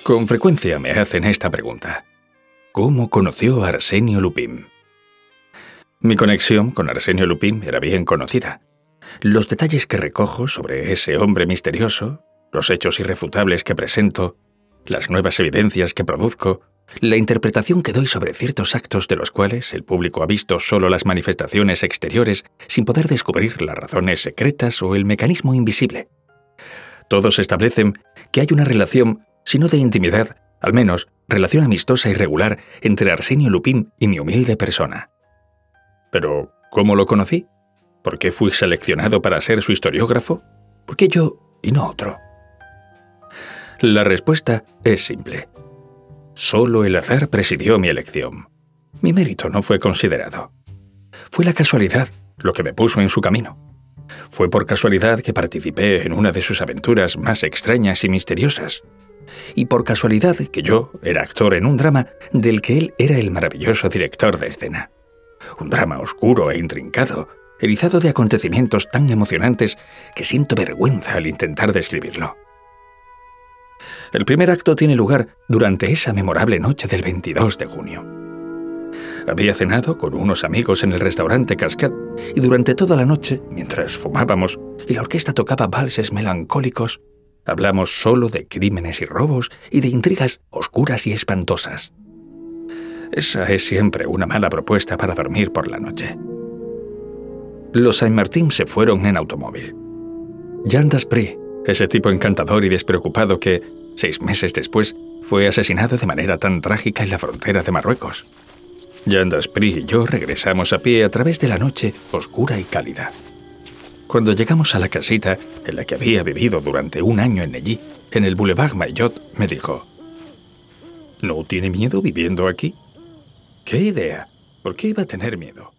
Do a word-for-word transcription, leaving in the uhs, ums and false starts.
Con frecuencia me hacen esta pregunta: ¿cómo conoció a Arsenio Lupin? Mi conexión con Arsenio Lupin era bien conocida. Los detalles que recojo sobre ese hombre misterioso, los hechos irrefutables que presento, las nuevas evidencias que produzco, la interpretación que doy sobre ciertos actos de los cuales el público ha visto solo las manifestaciones exteriores sin poder descubrir las razones secretas o el mecanismo invisible. Todos establecen que hay una relación, si no de intimidad, al menos relación amistosa y regular entre Arsenio Lupin y mi humilde persona. Pero, ¿cómo lo conocí? ¿Por qué fui seleccionado para ser su historiógrafo? ¿Por qué yo y no otro? La respuesta es simple. Solo el azar presidió mi elección. Mi mérito no fue considerado. Fue la casualidad lo que me puso en su camino. Fue por casualidad que participé en una de sus aventuras más extrañas y misteriosas. Y por casualidad que yo era actor en un drama del que él era el maravilloso director de escena. Un drama oscuro e intrincado, erizado de acontecimientos tan emocionantes que siento vergüenza al intentar describirlo. El primer acto tiene lugar durante esa memorable noche del veintidós de junio. Había cenado con unos amigos en el restaurante Cascade y durante toda la noche, mientras fumábamos y la orquesta tocaba valses melancólicos, hablamos solo de crímenes y robos y de intrigas oscuras y espantosas. Esa es siempre una mala propuesta para dormir por la noche. Los Saint-Martin se fueron en automóvil. Jean Daspry, ese tipo encantador y despreocupado que, seis meses después, fue asesinado de manera tan trágica en la frontera de Marruecos. Jean Daspry y yo regresamos a pie a través de la noche oscura y cálida. Cuando llegamos a la casita en la que había vivido durante un año en Neuilly, en el Boulevard Maillot, me dijo: ¿No tiene miedo viviendo aquí? ¿Qué idea? ¿Por qué iba a tener miedo?